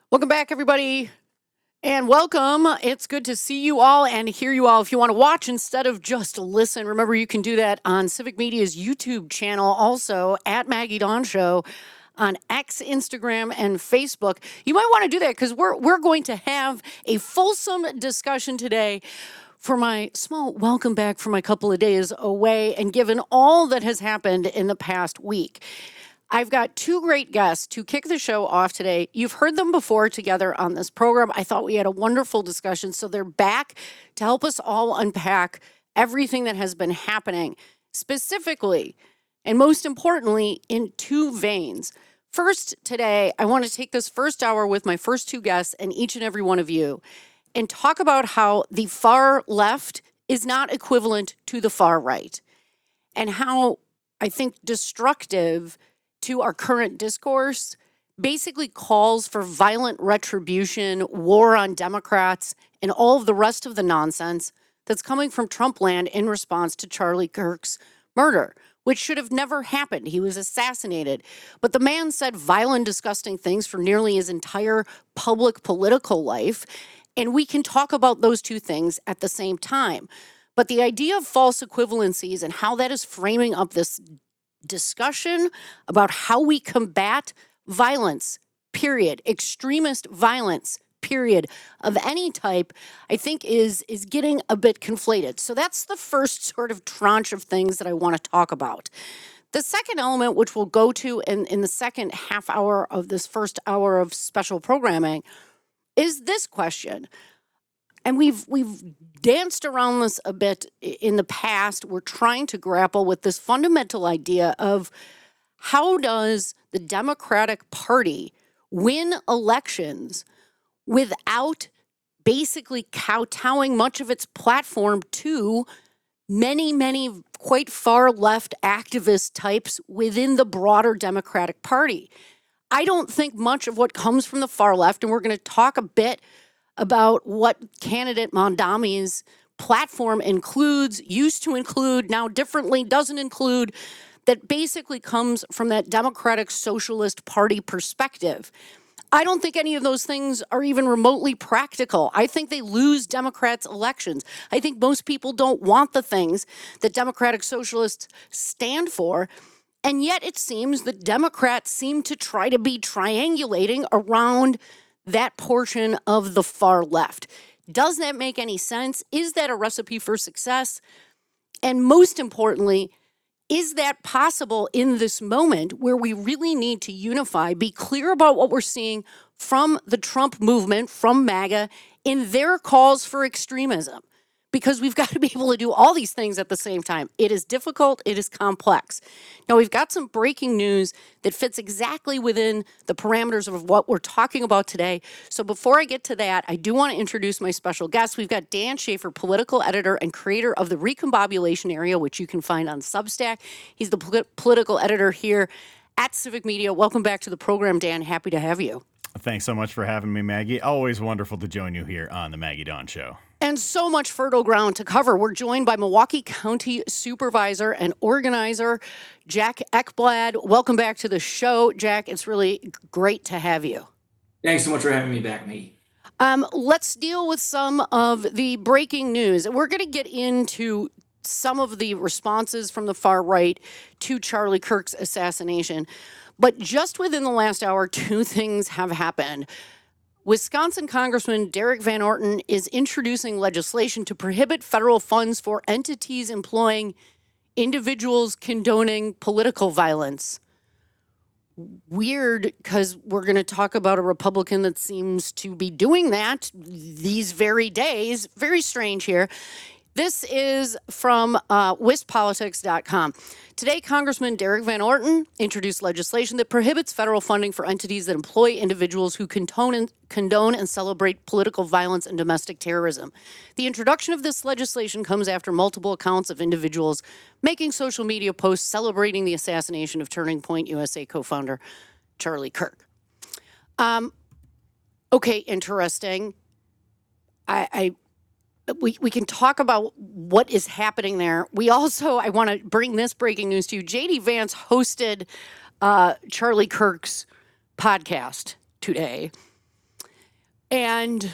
Welcome back, everybody, and welcome. It's good to see you all and hear you all. If you want to watch instead of just listen, remember you can do that on Civic Media's YouTube channel, also at Maggie Dawn Show on X, Instagram, and Facebook. You might want to do that because we're going to have a fulsome discussion today for my small welcome back from my couple of days away, and given all that has happened in the past week. I've got two great guests to kick the show off today. You've heard them before together on this program. I thought we had a wonderful discussion. So they're back to help us all unpack everything that has been happening, specifically, and most importantly, in two veins. First, today, I want to take this first hour with my first two guests and each and every one of you and talk about how the far left is not equivalent to the far right, and how I think destructive to our current discourse basically calls for violent retribution, war on Democrats, and all of the rest of the nonsense that's coming from Trump land in response to Charlie Kirk's murder, which should have never happened. He was assassinated. But the man said violent, disgusting things for nearly his entire public political life. And we can talk about those two things at the same time. But the idea of false equivalencies and how that is framing up this discussion about how we combat violence, period, extremist violence, period, of any type, I think is getting a bit conflated. So that's the first sort of tranche of things that I want to talk about. The second element, which we'll go to in the second half hour of this first hour of special programming, is this question. And we've danced around this a bit in the past. We're trying to grapple with this fundamental idea of how does the Democratic Party win elections without basically kowtowing much of its platform to many quite far left activist types within the broader Democratic Party. I don't think much of what comes from the far left, and we're going to talk a bit about what candidate Mondami's platform includes, used to include, now differently doesn't include, that basically comes from that Democratic Socialist Party perspective. I don't think any of those things are even remotely practical. I think they lose Democrats' elections. I think most people don't want the things that Democratic Socialists stand for. And yet it seems that Democrats seem to try to be triangulating around that portion of the far left. Does that make any sense? Is that a recipe for success? And most importantly, is that possible in this moment where we really need to unify, be clear about what we're seeing from the Trump movement, from MAGA, in their calls for extremism? Because we've got to be able to do all these things at the same time. It is difficult. It is complex. Now, we've got some breaking news that fits exactly within the parameters of what we're talking about today. So before I get to that, I do want to introduce my special guest. We've got Dan Schaefer, political editor and creator of the Recombobulation Area, which you can find on Substack. He's the political editor here at Civic Media. Welcome back to the program, Dan. Happy to have you. Thanks so much for having me, Maggie. Always wonderful to join you here on the Maggie Dawn Show. And so much fertile ground to cover. We're joined by Milwaukee County Supervisor and Organizer Jack Ekblad. Welcome back to the show, Jack. It's really great to have you. Thanks so much for having me back, Maggie. Let's deal with some of the breaking news. We're going to get into some of the responses from the far right to Charlie Kirk's assassination. But just within the last hour, two things have happened. Wisconsin Congressman Derek Van Orton is introducing legislation to prohibit federal funds for entities employing individuals condoning political violence. Weird, because we're going to talk about a Republican that seems to be doing that these very days. Very strange here. This is from WisPolitics.com. Today, Congressman Derek Van Orton introduced legislation that prohibits federal funding for entities that employ individuals who condone and celebrate political violence and domestic terrorism. The introduction of this legislation comes after multiple accounts of individuals making social media posts celebrating the assassination of Turning Point USA co-founder Charlie Kirk. Okay, interesting. We can talk about what is happening there. We also, I want to bring this breaking news to you. J.D. Vance hosted Charlie Kirk's podcast today. and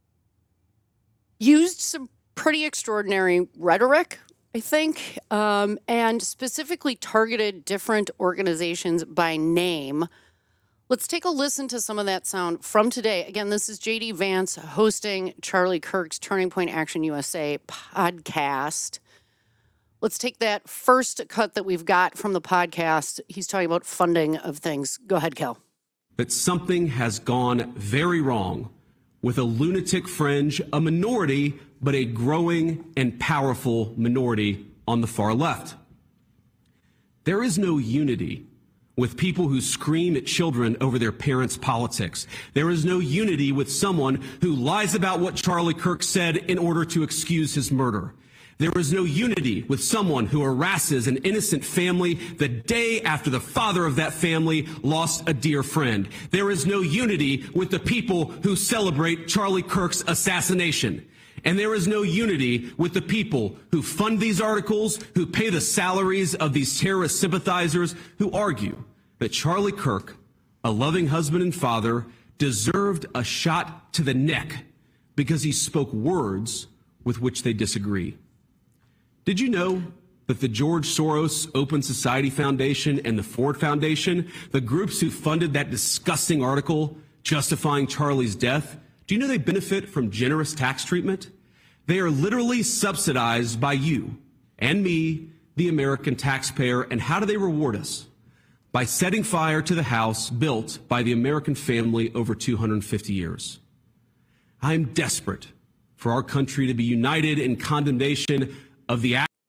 used some pretty extraordinary rhetoric, I think, and specifically targeted different organizations by name. Let's take a listen to some of that sound from today. Again, this is JD Vance hosting Charlie Kirk's Turning Point Action USA podcast. Let's take that first cut that we've got from the podcast. He's talking about funding of things. Go ahead, Kel. That something has gone very wrong with a lunatic fringe, a minority, but a growing and powerful minority on the far left. There is no unity with people who scream at children over their parents' politics. There is no unity with someone who lies about what Charlie Kirk said in order to excuse his murder. There is no unity with someone who harasses an innocent family the day after the father of that family lost a dear friend. There is no unity with the people who celebrate Charlie Kirk's assassination. And there is no unity with the people who fund these articles, who pay the salaries of these terrorist sympathizers, who argue that Charlie Kirk, a loving husband and father, deserved a shot to the neck because he spoke words with which they disagree. Did you know that the George Soros Open Society Foundation and the Ford Foundation, the groups who funded that disgusting article justifying Charlie's death, do you know they benefit from generous tax treatment? They are literally subsidized by you and me, the American taxpayer. And how do they reward us? By setting fire to the house built by the American family over 250 years. I am desperate for our country to be united in condemnation of the act.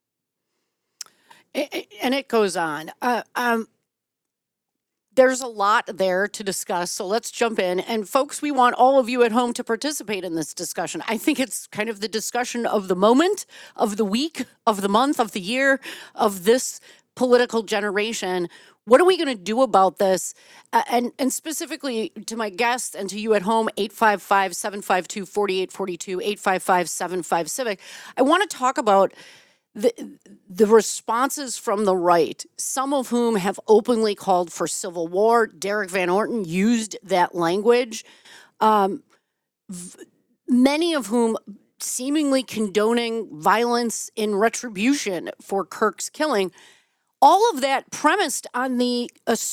And it goes on. There's a lot there to discuss, so let's jump in. And folks, we want all of you at home to participate in this discussion. I think it's kind of the discussion of the moment, of the week, of the month, of the year, of this political generation. What are we going to do about this? And specifically to my guests and to you at home, 855-752-4842, 855-75-CIVIC. I want to talk about the responses from the right, some of whom have openly called for civil war. Derek Van Orton used that language. Many of whom seemingly condoning violence in retribution for Kirk's killing. All of that premised on the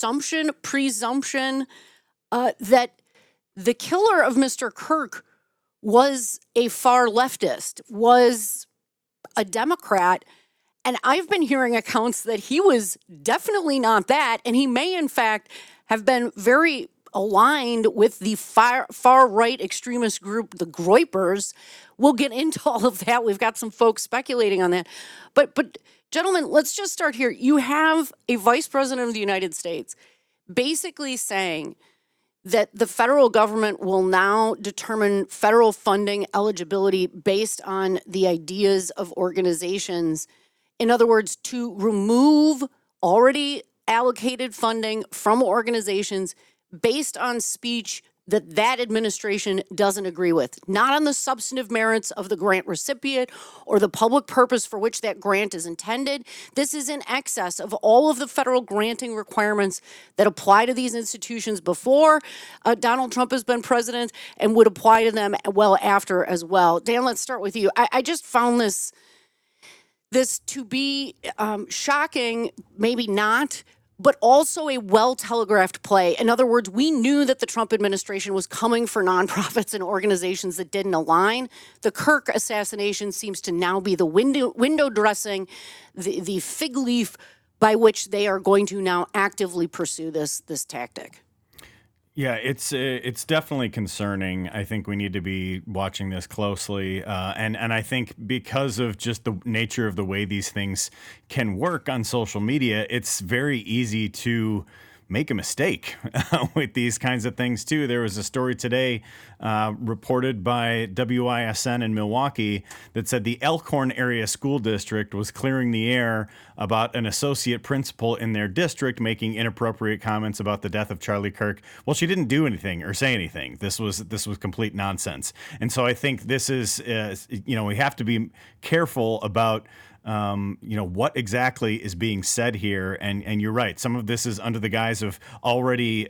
presumption that the killer of Mr. Kirk was a far leftist, was a Democrat. And I've been hearing accounts that he was definitely not that. And he may, in fact, have been very aligned with the far right extremist group, the Groypers. We'll get into all of that. We've got some folks speculating on that. But gentlemen, let's just start here. You have a vice president of the United States basically saying that the federal government will now determine federal funding eligibility based on the ideas of organizations. In other words, to remove already allocated funding from organizations based on speech that administration doesn't agree with, not on the substantive merits of the grant recipient or the public purpose for which that grant is intended. This is in excess of all of the federal granting requirements that apply to these institutions before Donald Trump has been president and would apply to them well after as well. Dan, let's start with you. I just found this to be shocking, maybe not, but also a well-telegraphed play. In other words, we knew that the Trump administration was coming for nonprofits and organizations that didn't align. The Kirk assassination seems to now be the window dressing, the fig leaf by which they are going to now actively pursue this tactic. Yeah, it's definitely concerning. I think we need to be watching this closely, and I think because of just the nature of the way these things can work on social media, it's very easy to make a mistake with these kinds of things too. There was a story today reported by WISN in Milwaukee that said the Elkhorn Area School District was clearing the air about an associate principal in their district making inappropriate comments about the death of Charlie Kirk. Well, she didn't do anything or say anything. This was complete nonsense. And so I think this is, we have to be careful about what exactly is being said here. And you're right. Some of this is under the guise of already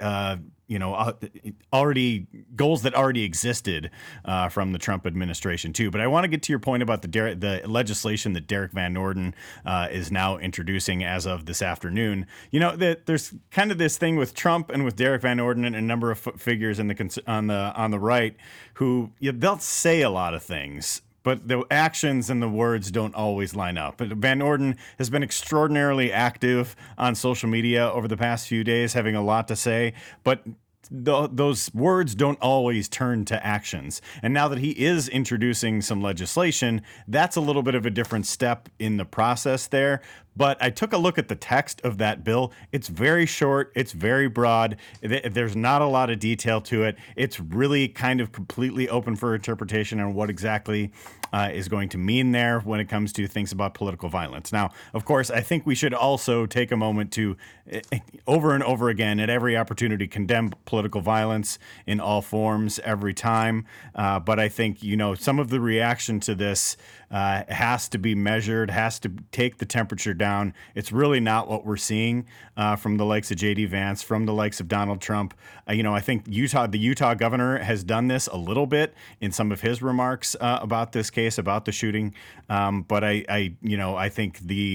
already goals that already existed from the Trump administration too. But I want to get to your point about the legislation that Derek Van Orden is now introducing as of this afternoon. There's kind of this thing with Trump and with Derek Van Orden and a number of figures on the right who they'll say a lot of things, but the actions and the words don't always line up. Van Orden has been extraordinarily active on social media over the past few days, having a lot to say, but those words don't always turn to actions. And now that he is introducing some legislation, that's a little bit of a different step in the process there. But I took a look at the text of that bill. It's very short. It's very broad. There's not a lot of detail to it. It's really kind of completely open for interpretation on what exactly is going to mean there when it comes to things about political violence. Now, of course, I think we should also take a moment to, over and over again, at every opportunity, condemn political violence in all forms every time. But I think, some of the reaction to this has to be measured, has to take the temperature down. It's really not what we're seeing from the likes of J.D. Vance, from the likes of Donald Trump. I think the Utah governor has done this a little bit in some of his remarks about this case, about the shooting. But I think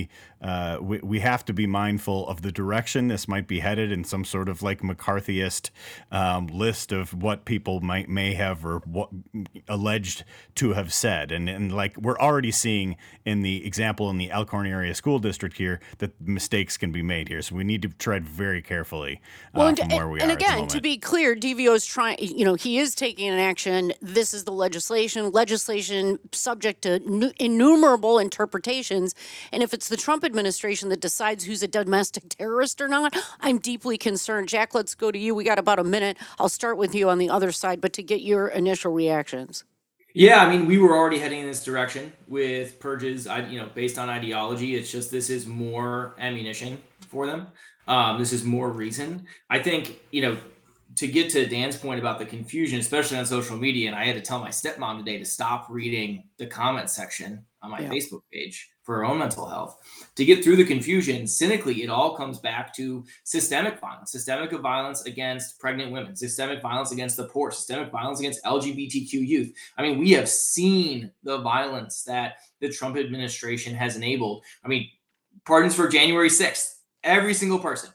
we have to be mindful of the direction this might be headed in some sort of like McCarthyist list of what people may have or what alleged to have said. And like we're already seeing in the example in the Elkhorn area school district here that mistakes can be made here. So we need to tread very carefully from where we are. And at the again, moment. to be clear, DVO is trying, he is taking an action. This is the legislation subject to innumerable interpretations. And if it's the Trump administration that decides who's a domestic terrorist or not, I'm deeply concerned. Jack, let's go to you. We got about a minute. I'll start with you on the other side, but to get your initial reactions. Yeah, I mean, we were already heading in this direction with purges, based on ideology. It's just this is more ammunition for them. This is more reason. I think, to get to Dan's point about the confusion, especially on social media, and I had to tell my stepmom today to stop reading the comment section on my Facebook page for her own mental health. To get through the confusion, cynically, it all comes back to systemic violence against pregnant women, systemic violence against the poor, systemic violence against LGBTQ youth. I mean, we have seen the violence that the Trump administration has enabled. I mean, pardons for January 6th, every single person.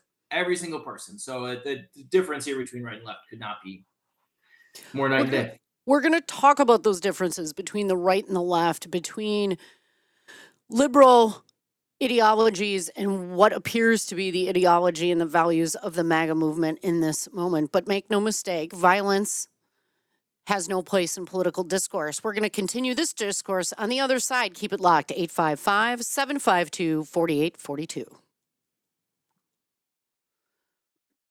So the difference here between right and left could not be more night and day. We're going to talk about those differences between the right and the left, between liberal ideologies and what appears to be the ideology and the values of the MAGA movement in this moment. But make no mistake, violence has no place in political discourse. We're going to continue this discourse on the other side. Keep it locked. 855-752-4842.